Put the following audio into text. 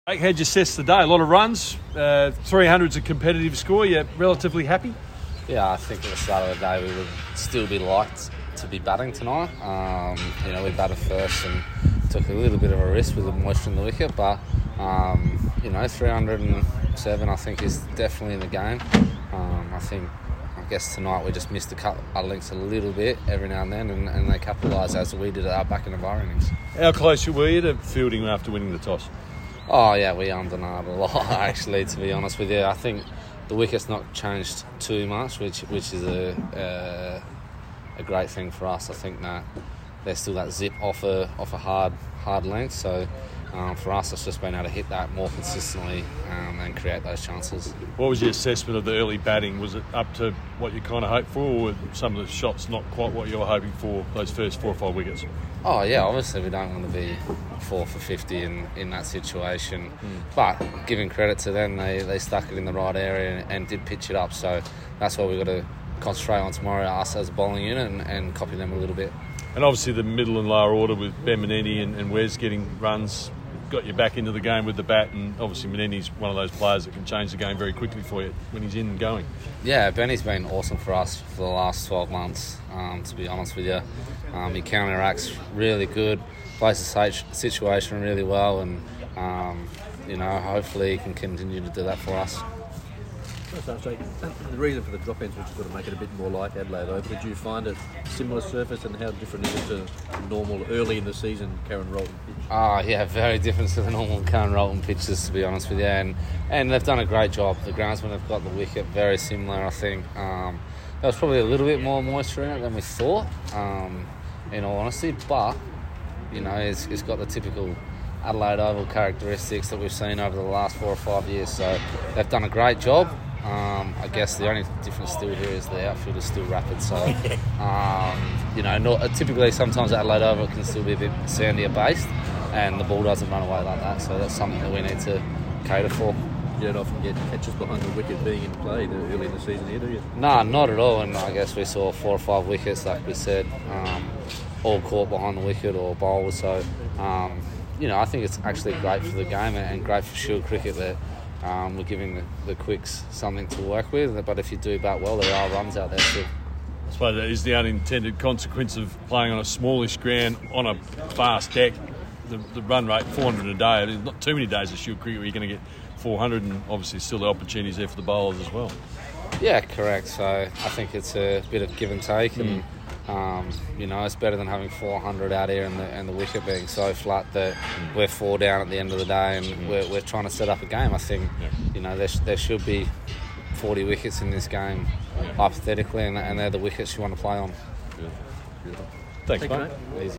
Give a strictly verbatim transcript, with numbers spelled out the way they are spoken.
How'd you assess the day? A lot of runs, uh, three hundred's a competitive score. You're relatively happy? Yeah, I think at the start of the day we would still be liked to be batting tonight. Um, you know, we batted first and took a little bit of a risk with the moisture in the wicket, but um, you know, three hundred seven I think is definitely in the game. Um, I think, I guess tonight we just missed a couple of links a little bit every now and then, and, and they capitalised as we did at our back in the bar innings. How close were you to fielding after winning the toss? Oh yeah, we undernailed a lot actually, to be honest with you. I think the wicket's not changed too much, which which is a uh, a great thing for us. I think that there's still that zip off a off a hard hard length, so um, for us it's just been able to hit that more consistently um, and create those chances. What was your assessment of the early batting? Was it up to what you kind of hoped for, or were some of the shots not quite what you were hoping for, those first four or five wickets? Oh yeah, obviously we don't want to be four for fifty in, in that situation, mm. but giving credit to them, they, they stuck it in the right area and, and did pitch it up, so that's what we've got to concentrate on tomorrow, us as a bowling unit, and, and copy them a little bit. And obviously the middle and lower order with Ben Maneni and, and Wes getting runs got you back into the game with the bat, and obviously Maneni's one of those players that can change the game very quickly for you when he's in and going. Yeah, Benny's been awesome for us for the last twelve months, um, to be honest with you. Um, he counteracts really good, plays the situation really well, and um, you know, hopefully he can continue to do that for us. So, the reason for the drop-ins was to make it a bit more like Adelaide Oval. Did you find it similar surface, and how different is it to normal early in the season Karen Rolton pitch? Ah, oh, yeah, very different to the normal Karen Rolton pitches, to be honest with you. And and they've done a great job. The groundsmen have got the wicket very similar, I think. Um, there was probably a little bit more moisture in it than we thought, um, in all honesty. But, you know, it's, it's got the typical Adelaide Oval characteristics that we've seen over the last four or five years. So they've done a great job. Um, I guess the only difference still here is the outfield is still rapid, so um, you know, not, typically sometimes Adelaide Oval can still be a bit sandier based, and the ball doesn't run away like that, so that's something that we need to cater for. You don't often get catches behind the wicket being in play early in the season here, do you? No, not at all, and I guess we saw four or five wickets, like we said, um, all caught behind the wicket or bowled, so um, you know, I think it's actually great for the game and great for Shield cricket that Um, we're giving the, the quicks something to work with, but if you do bat well, there are runs out there too. I suppose that is the unintended consequence of playing on a smallish ground on a fast deck. The, the run rate, four hundred a day. There's not too many days of Shield cricket where you're going to get four hundred, and obviously still the opportunities there for the bowlers as well. Yeah, correct. So I think it's a bit of give and take, mm. and um, you know, it's better than having four hundred out here and the, and the wicket being so flat that mm. we're four down at the end of the day, and mm. we're, we're trying to set up a game. I think yeah. you know there, sh- there should be forty wickets in this game, yeah. hypothetically, and, and they're the wickets you want to play on. Yeah. Thanks, Thanks mate. Easy.